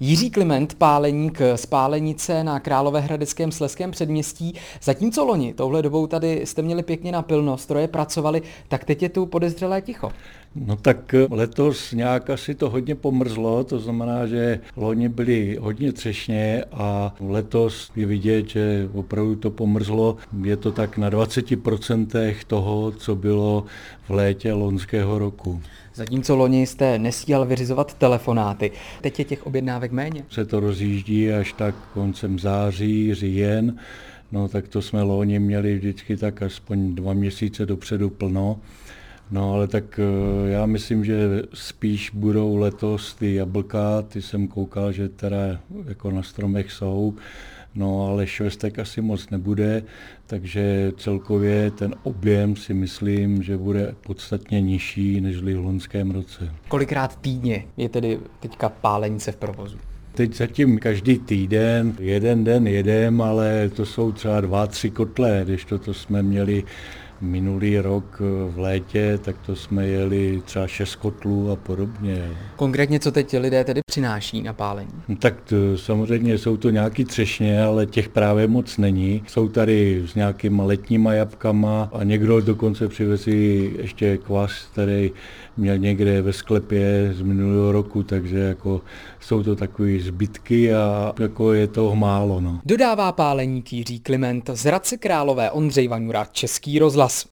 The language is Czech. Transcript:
Jiří Kliment, páleník z Pálenice na Královéhradeckém Slezském předměstí. Zatímco loni touhle dobou tady jste měli pěkně napilno, stroje pracovaly, tak teď je tu podezřelé ticho. No tak letos nějak asi to hodně pomrzlo, to znamená, že loni byly hodně třešně a letos je vidět, že opravdu to pomrzlo. Je to tak na 20% toho, co bylo v létě loňského roku. Zatímco loni jste nestíhal vyřizovat telefonáty, teď je těch objednávek méně. Se to rozjíždí až tak koncem září, říjen, no tak to jsme loni měli vždycky tak aspoň 2 měsíce dopředu plno. No ale tak já myslím, že spíš budou letos ty jablka, ty jsem koukal, že teda jako na stromech jsou, no ale švestek asi moc nebude, takže celkově ten objem si myslím, že bude podstatně nižší než v loňském roce. Kolikrát týdně je tedy teďka Pálenice v provozu? Teď zatím každý týden, jeden den jedem, ale to jsou třeba 2-3 kotle, když to jsme měli minulý rok v létě, tak to jsme jeli třeba 6 kotlů a podobně. Konkrétně co teď lidé tedy přináší na pálení? No tak samozřejmě jsou to nějaký třešně, ale těch právě moc není. Jsou tady s nějakýma letníma jabkama a někdo dokonce přivezí ještě kvas, který měl někde ve sklepě z minulého roku, takže jako jsou to takové zbytky a jako je toho málo. No. Dodává páleník Jiří Kliment z Hradce Králové, Ondřej Vaňura, Český rozhlas.